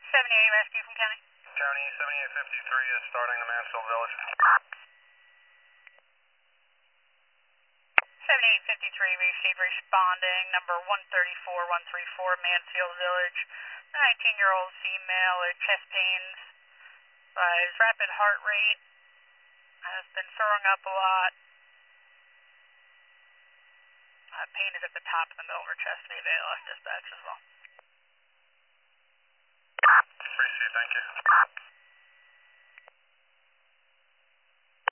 78 rescue from county. County 7853 is starting to Mansfield Village. 7853 received responding, number 134134 Mansfield Village. 19-year-old female with chest pains, has rapid heart rate, has been throwing up a lot. Pain is at the top of the middle of her chest. Maybe ALS dispatch as well. Appreciate it, thank you.